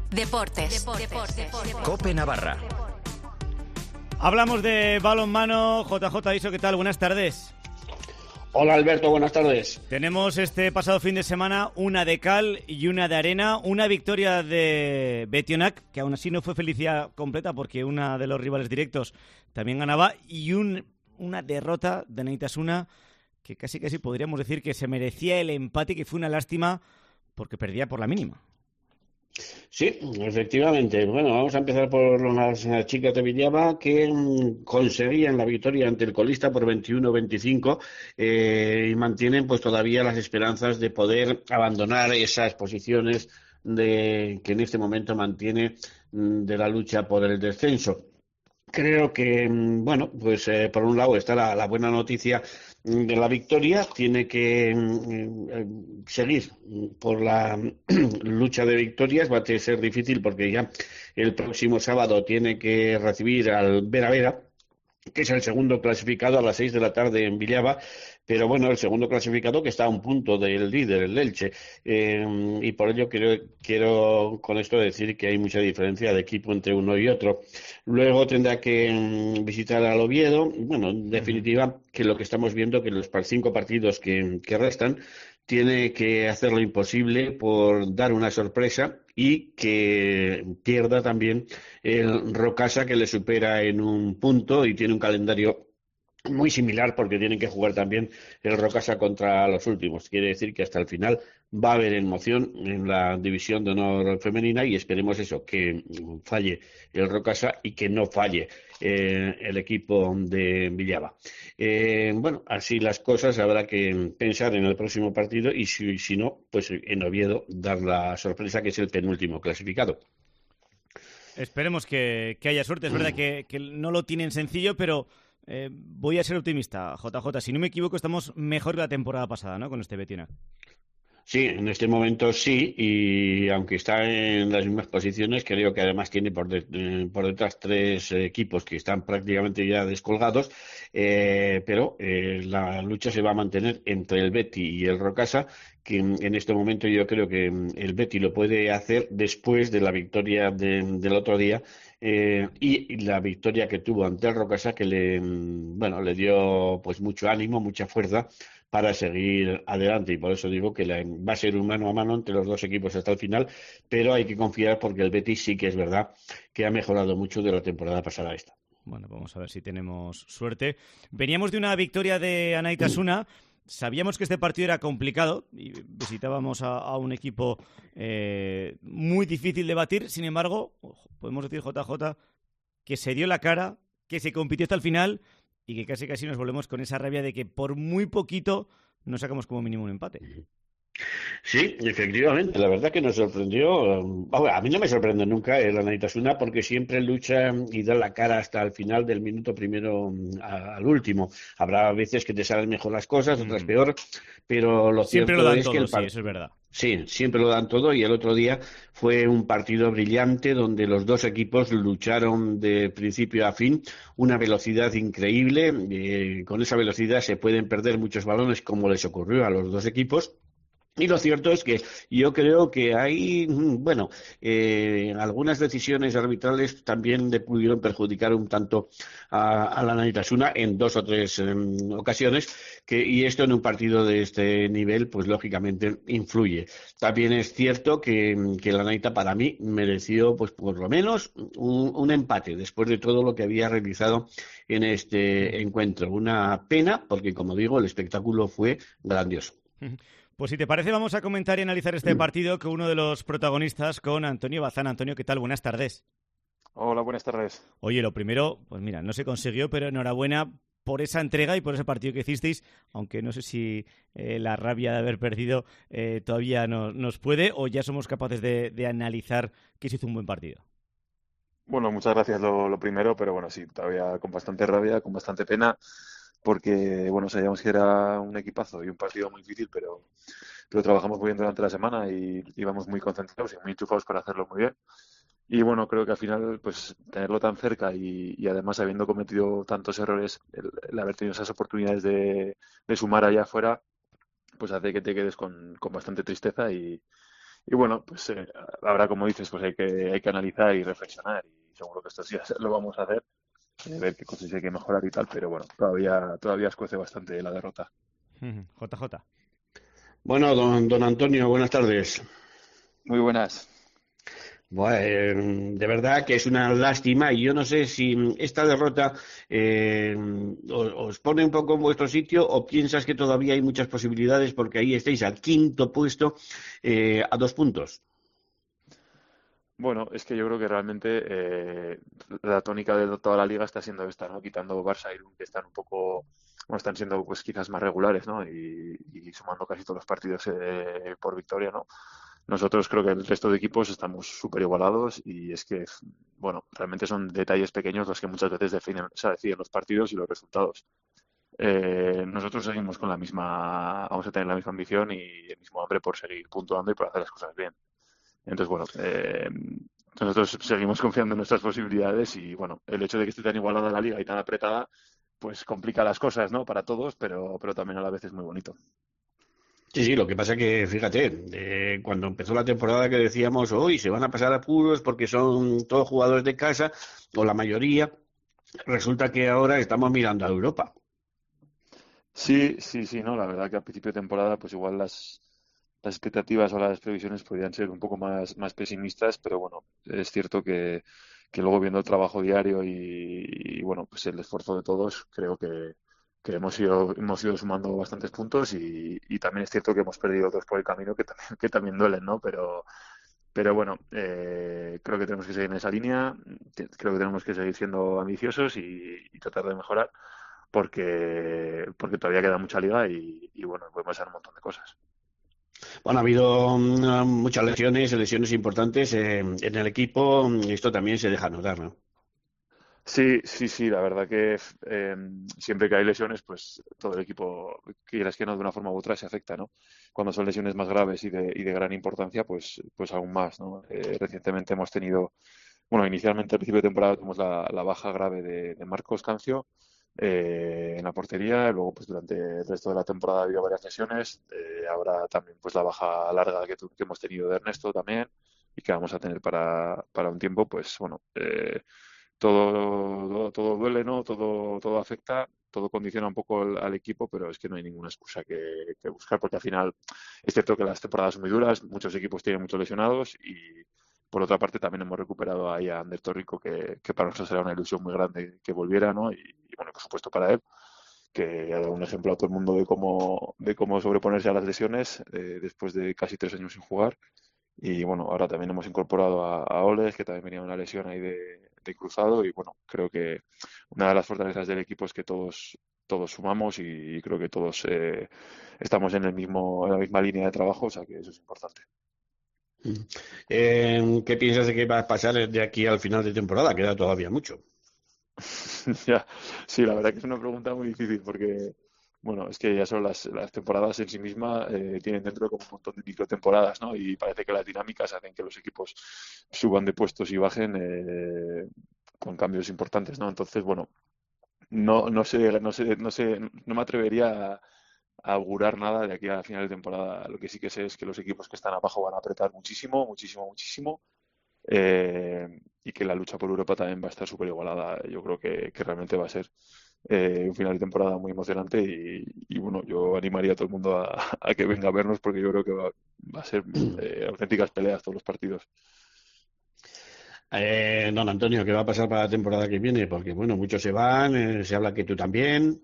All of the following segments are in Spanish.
Deportes. COPE Navarra. Hablamos de balonmano. JJ Iso, ¿qué tal? Buenas tardes. Hola Alberto, buenas tardes. Tenemos este pasado fin de semana una de cal y una de arena, una victoria de Betionac, que aún así no fue felicidad completa porque una de los rivales directos también ganaba, y una derrota de Anaitasuna que casi podríamos decir que se merecía el empate, que fue una lástima porque perdía por la mínima. Sí, efectivamente. Bueno, vamos a empezar por las chicas de Villava que conseguían la victoria ante el colista por 21-25 y mantienen pues todavía las esperanzas de poder abandonar esas posiciones que en este momento mantiene de la lucha por el descenso. Creo que, bueno, pues por un lado está la buena noticia de la victoria, tiene que seguir por la lucha de victorias, va a ser difícil porque ya el próximo sábado tiene que recibir al Vera Vera, que es el segundo clasificado a las 6 de la tarde en Villava, pero bueno, el segundo clasificado que está a un punto del líder, el Elche, y por ello quiero con esto decir que hay mucha diferencia de equipo entre uno y otro. Luego tendrá que visitar al Oviedo. Bueno, en definitiva, que lo que estamos viendo, que los 5 partidos que restan, tiene que hacer lo imposible por dar una sorpresa y que pierda también el Rocasa, que le supera en un punto y tiene un calendario muy similar porque tienen que jugar también el Rocasa contra los últimos. Quiere decir que hasta el final va a haber emoción en la división de honor femenina y esperemos eso, que falle el Rocasa y que no falle el equipo de Villava. Bueno, así las cosas, habrá que pensar en el próximo partido y si no, pues en Oviedo dar la sorpresa, que es el penúltimo clasificado. Esperemos que haya suerte. Es verdad que no lo tienen sencillo, pero voy a ser optimista, JJ. Si no me equivoco, estamos mejor que la temporada pasada, ¿no?, con este Betionac. Sí, en este momento sí, y aunque está en las mismas posiciones, creo que además tiene por detrás 3 equipos que están prácticamente ya descolgados, pero la lucha se va a mantener entre el Betis y el Rocasa, que en este momento yo creo que el Betis lo puede hacer después de la victoria del otro día, y la victoria que tuvo ante el Rocasa, que le dio pues mucho ánimo, mucha fuerza para seguir adelante, y por eso digo que va a ser un mano a mano entre los dos equipos hasta el final, pero hay que confiar porque el Betis sí que es verdad que ha mejorado mucho de la temporada pasada esta. Bueno, vamos a ver si tenemos suerte. Veníamos de una victoria de Anaitasuna. Sabíamos que este partido era complicado y visitábamos a un equipo muy difícil de batir. Sin embargo, podemos decir, JJ, que se dio la cara, que se compitió hasta el final y que casi nos volvemos con esa rabia de que por muy poquito nos sacamos como mínimo un empate. Sí, efectivamente, la verdad que nos sorprendió. A mí no me sorprende nunca el Anaitasuna porque siempre lucha y da la cara hasta el final del minuto primero al último. Habrá veces que te salen mejor las cosas, otras peor, pero lo siempre cierto lo dan es todo, que sí, eso es verdad. Sí, siempre lo dan todo, y el otro día fue un partido brillante donde los dos equipos lucharon de principio a fin, una velocidad increíble, con esa velocidad se pueden perder muchos balones como les ocurrió a los dos equipos. Y lo cierto es que yo creo que hay, bueno, algunas decisiones arbitrales también le pudieron perjudicar un tanto a la Anaitasuna en 2 o 3 ocasiones, y esto en un partido de este nivel, pues lógicamente influye. También es cierto que la Anaita para mí mereció, pues por lo menos, un empate después de todo lo que había realizado en este encuentro. Una pena porque, como digo, el espectáculo fue grandioso. Pues si te parece, vamos a comentar y analizar este partido con uno de los protagonistas, con Antonio Bazán. Antonio, ¿qué tal? Buenas tardes. Hola, buenas tardes. Oye, lo primero, pues mira, no se consiguió, pero enhorabuena por esa entrega y por ese partido que hicisteis, aunque no sé si la rabia de haber perdido todavía nos puede, o ya somos capaces de analizar que se hizo un buen partido. Bueno, muchas gracias lo primero, pero bueno, sí, todavía con bastante rabia, con bastante pena, porque bueno, sabíamos que era un equipazo y un partido muy difícil, pero trabajamos muy bien durante la semana y íbamos muy concentrados y muy enchufados para hacerlo muy bien. Y bueno, creo que al final, pues tenerlo tan cerca y además habiendo cometido tantos errores, el haber tenido esas oportunidades de sumar allá afuera, pues hace que te quedes con bastante tristeza y Y bueno, pues ahora, como dices, pues hay que analizar y reflexionar y seguro que estos días lo vamos a hacer, ver qué cosas hay que mejorar y tal, pero bueno, todavía escuece bastante la derrota. JJ. Bueno, don Antonio, buenas tardes. Muy buenas. Bueno, de verdad que es una lástima y yo no sé si esta derrota os pone un poco en vuestro sitio o piensas que todavía hay muchas posibilidades porque ahí estáis al quinto puesto a 2 puntos. Bueno, es que yo creo que realmente la tónica de toda la liga está siendo esta, ¿no? Quitando Barça y Irún, que están un poco, bueno, están siendo pues quizás más regulares, ¿no? Y sumando casi todos los partidos por victoria, ¿no? Nosotros creo que el resto de equipos estamos súper igualados y es que, bueno, realmente son detalles pequeños los que muchas veces definen, o sea, deciden los partidos y los resultados. Nosotros seguimos con vamos a tener la misma ambición y el mismo hambre por seguir puntuando y por hacer las cosas bien. Entonces, bueno, nosotros seguimos confiando en nuestras posibilidades y, bueno, el hecho de que esté tan igualada la liga y tan apretada, pues complica las cosas, ¿no? Para todos, pero también a la vez es muy bonito. Sí, sí, lo que pasa que, fíjate, cuando empezó la temporada que decíamos, hoy se van a pasar apuros porque son todos jugadores de casa, o la mayoría, resulta que ahora estamos mirando a Europa. Sí, sí, sí, no, la verdad que a principio de temporada, pues igual las expectativas o las previsiones podrían ser un poco más pesimistas, pero bueno, es cierto que luego viendo el trabajo diario y, bueno, pues el esfuerzo de todos, creo que hemos ido sumando bastantes puntos y también es cierto que hemos perdido otros por el camino que también duelen, ¿no? Pero bueno, creo que tenemos que seguir en esa línea, creo que tenemos que seguir siendo ambiciosos y tratar de mejorar porque todavía queda mucha liga y bueno, podemos hacer un montón de cosas. Bueno, ha habido muchas lesiones importantes en el equipo, esto también se deja notar, ¿no? Sí, sí, sí, la verdad que siempre que hay lesiones, pues todo el equipo, quieras que no, de una forma u otra se afecta, ¿no? Cuando son lesiones más graves y de gran importancia, pues aún más, ¿no? Recientemente hemos tenido, bueno, inicialmente al principio de temporada tuvimos la baja grave de Marcos Cancio en la portería, luego pues durante el resto de la temporada ha habido varias lesiones, ahora también pues la baja larga que hemos tenido de Ernesto también y que vamos a tener para un tiempo, pues bueno, todo duele, ¿no? Todo afecta, todo condiciona un poco al equipo, pero es que no hay ninguna excusa que buscar, porque al final es cierto que las temporadas son muy duras, muchos equipos tienen muchos lesionados y por otra parte también hemos recuperado ahí a Ander Torrico, que para nosotros era una ilusión muy grande que volviera, ¿no? Y bueno, por supuesto para él, que ha dado un ejemplo a todo el mundo de cómo sobreponerse a las lesiones después de casi 3 años sin jugar. Y bueno, ahora también hemos incorporado a Oles, que también venía una lesión ahí de cruzado. Y bueno, creo que una de las fortalezas del equipo es que todos sumamos y creo que todos estamos en en la misma línea de trabajo, o sea que eso es importante. ¿Qué piensas de que va a pasar de aquí al final de temporada? Queda todavía mucho. Ya, sí, la verdad que es una pregunta muy difícil porque, bueno, es que ya son las temporadas en sí mismas tienen dentro como un montón de microtemporadas, ¿no? Y parece que las dinámicas hacen que los equipos suban de puestos y bajen con cambios importantes, ¿no? Entonces, bueno, no me atrevería a augurar nada de aquí a final de temporada. Lo que sí que sé es que los equipos que están abajo van a apretar muchísimo, muchísimo, muchísimo y que la lucha por Europa también va a estar súper igualada. Yo creo que realmente va a ser un final de temporada muy emocionante y, bueno, yo animaría a todo el mundo a que venga a vernos porque yo creo que va a ser auténticas peleas todos los partidos. Don Antonio, ¿qué va a pasar para la temporada que viene? Porque, bueno, muchos se van, se habla que tú también.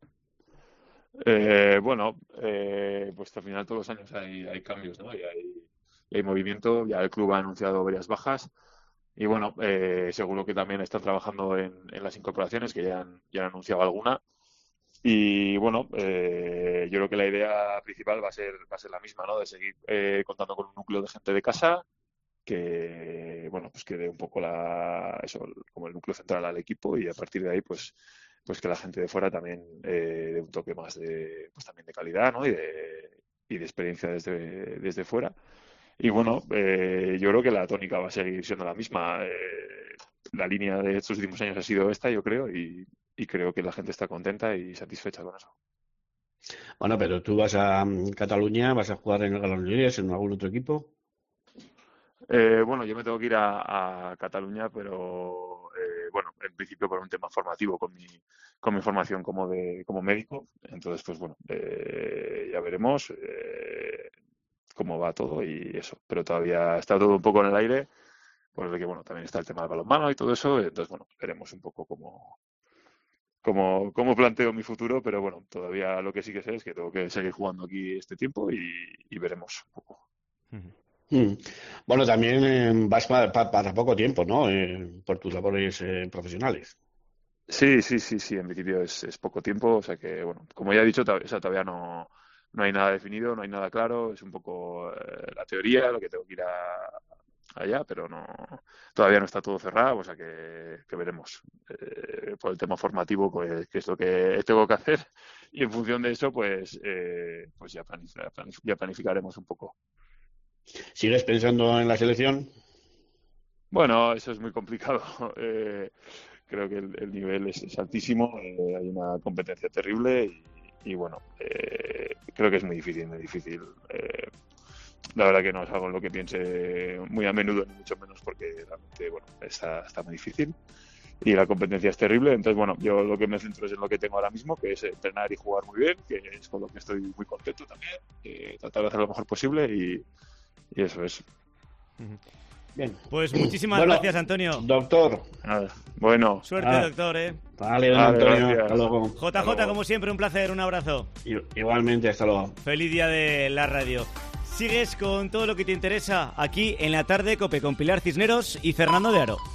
Bueno, pues al final todos los años hay cambios, ¿no? Y hay movimiento, ya el club ha anunciado varias bajas y bueno, seguro que también están trabajando en las incorporaciones, que ya han anunciado alguna. Y bueno, yo creo que la idea principal va a ser la misma, ¿no? De seguir contando con un núcleo de gente de casa que, bueno, pues que dé un poco eso, como el núcleo central al equipo y a partir de ahí, pues que la gente de fuera también dé un toque más pues también de calidad, ¿no? Y de experiencia desde fuera. Y bueno, yo creo que la tónica va a seguir siendo la misma. La línea de estos últimos años ha sido esta, yo creo, y creo que la gente está contenta y satisfecha con eso. Bueno, pero tú vas a Cataluña, vas a jugar en el Granollers, en algún otro equipo. Bueno, yo me tengo que ir a Cataluña, pero bueno, en principio por un tema formativo con mi formación como médico. Entonces, pues bueno, ya veremos cómo va todo y eso. Pero todavía está todo un poco en el aire, por el que bueno, también está el tema del balonmano y todo eso. Entonces, bueno, veremos un poco cómo planteo mi futuro, pero bueno, todavía lo que sí que sé es que tengo que seguir jugando aquí este tiempo y veremos un poco. Bueno, también vas para poco tiempo, ¿no? Por tus labores profesionales. Sí, en principio es poco tiempo, o sea que, bueno, como ya he dicho, todavía no hay nada definido, no hay nada claro, es un poco la teoría, lo que tengo que ir allá, pero todavía no está todo cerrado, o sea que veremos. Por el tema formativo, pues, qué es lo que tengo que hacer, y en función de eso, pues ya planificaremos un poco. ¿Sigues pensando en la selección? Bueno, eso es muy complicado. Creo que el nivel es altísimo, hay una competencia terrible y bueno, creo que es muy difícil, muy difícil. La verdad que no es algo en lo que piense muy a menudo, ni mucho menos porque realmente, bueno, está muy difícil y la competencia es terrible. Entonces, bueno, yo lo que me centro es en lo que tengo ahora mismo, que es entrenar y jugar muy bien, que es con lo que estoy muy contento también, tratar de hacer lo mejor posible y eso es. Bien. Pues muchísimas gracias, Antonio. Doctor. Bueno. Suerte, doctor, Vale, don Antonio. Gracias. Hasta luego. JJ, como siempre, un placer, un abrazo. Igualmente, hasta luego. Feliz día de la radio. Sigues con todo lo que te interesa aquí en la tarde COPE con Pilar Cisneros y Fernando de Aro.